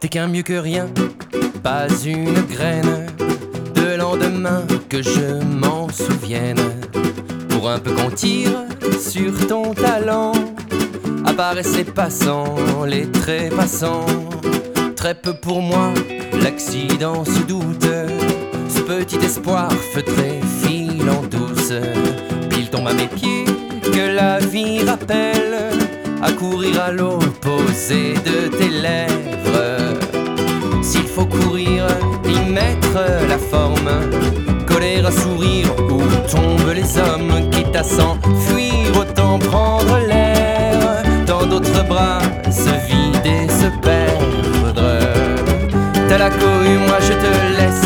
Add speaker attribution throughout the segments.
Speaker 1: T'es qu'un mieux que rien, pas une graine de lendemain que je m'en souvienne. Pour un peu qu'on tire sur ton talent, apparaissent les passants, les trépassants. Très peu pour moi, l'accident se doute. Ce petit espoir feutré file en douce. Pile tombe à mes pieds, que la vie rappelle à courir à l'opposé de tes lèvres. S'il faut courir, y mettre la forme, coller un sourire où tombent les hommes, quitte à s'enfuir, autant prendre l'air. Dans d'autres bras, se vider, se perdre. T'as la cohue, moi je te laisse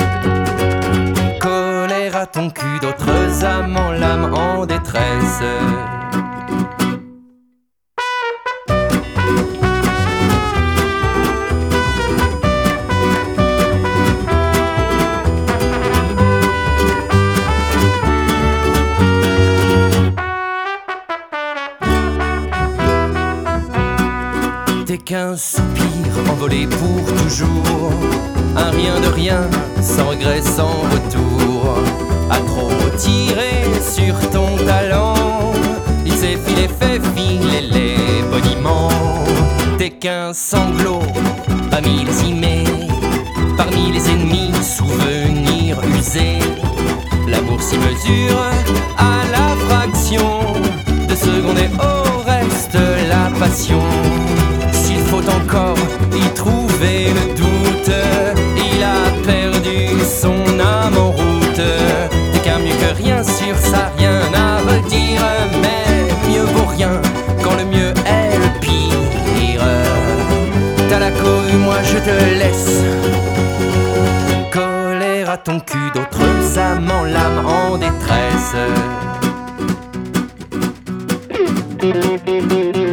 Speaker 1: coller à ton cul d'autres amants, l'âme en détresse. T'es qu'un soupir envolé pour toujours, un rien de rien, sans regret, sans retour. À trop tirer sur ton talent, il s'est filé, fait filer les boniments. T'es qu'un sanglot à millésimer, parmi les ennemis, souvenirs usés. L'amour s'y mesure à la fraction de seconde et au reste la passion. S'il faut encore y trouver le doute, il a perdu son âme en route. T'es qu'un mieux que rien, sur ça rien à redire, mais mieux vaut rien quand le mieux est le pire. T'as la cohue, moi je te laisse coller à ton cul d'autres amants, l'âme en détresse.